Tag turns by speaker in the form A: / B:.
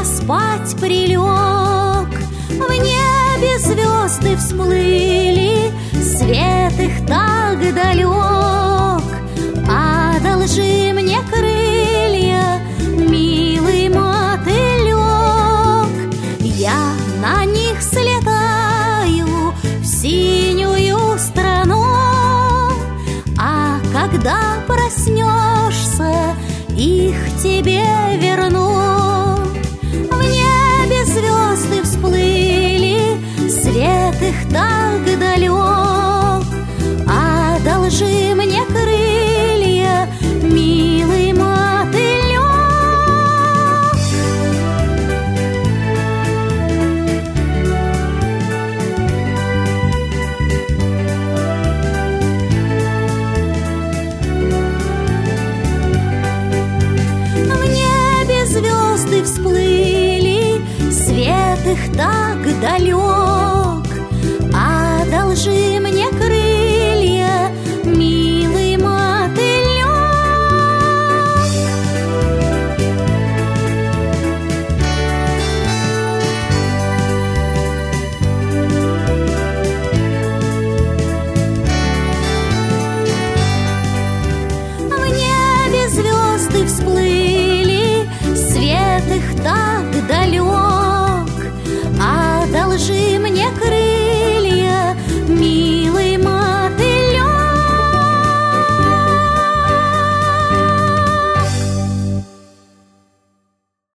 A: спать прилег. В небе звезды всплыли, свет их так далек. Одолжи мне крылья, милый мотылек, я на них слетаю в синюю страну. А когда проснешься, их тебе